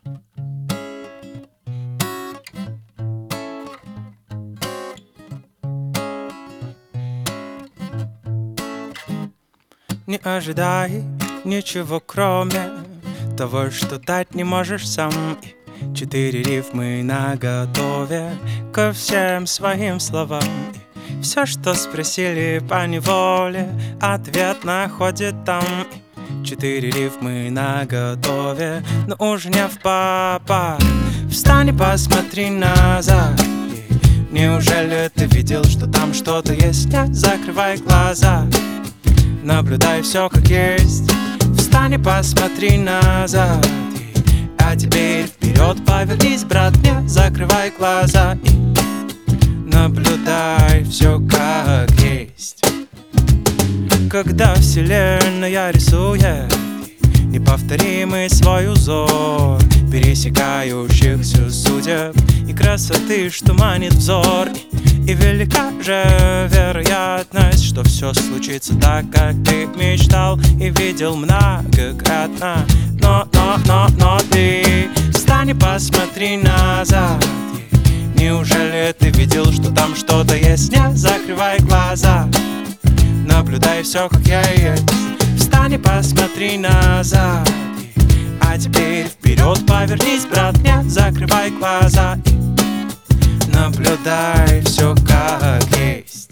Не ожидай ничего, кроме того, что дать не можешь сам. 4 рифмы наготове ко всем своим словам. И все, что спросили поневоле, ответ находит там. 4 рифмы наготове, но уже не в попад. Встань и посмотри назад. Неужели ты видел, что там что-то есть? Не закрывай глаза, наблюдай все как есть. Встань и посмотри назад. А теперь вперед повернись, брат, не закрывай глаза и наблюдай все как есть. Когда вселенная рисует неповторимый свой узор пересекающихся судеб и красоты, что манит взор, и велика же вероятность, что все случится так, как ты мечтал и видел многократно. Но ты встань и посмотри назад. Неужели ты видел, что там что-то есть? Не закрывай глаза, наблюдай все как я есть. Встань и посмотри назад. А теперь вперед повернись, брат, не закрывай глаза и наблюдай все как есть.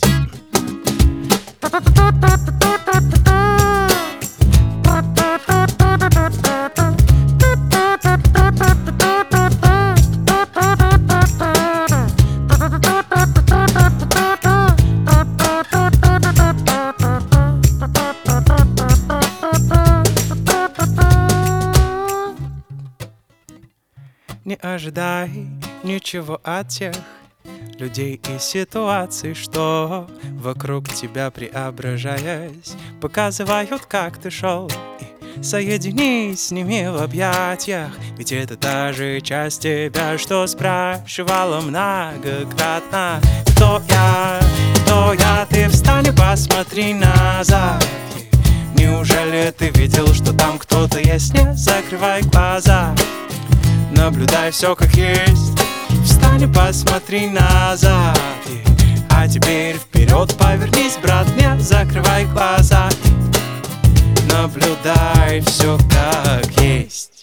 Не ожидай ничего от тех людей и ситуаций, что вокруг тебя, преображаясь, показывают, как ты шел. И соединись с ними в объятиях, ведь это та же часть тебя, что спрашивала многократно: кто я, ты встань и посмотри назад. Неужели ты видел, что там кто-то есть? Не закрывай глаза, наблюдай все как есть. Встань и посмотри назад. А теперь вперед повернись, брат, не закрывай глаза. Наблюдай все как есть.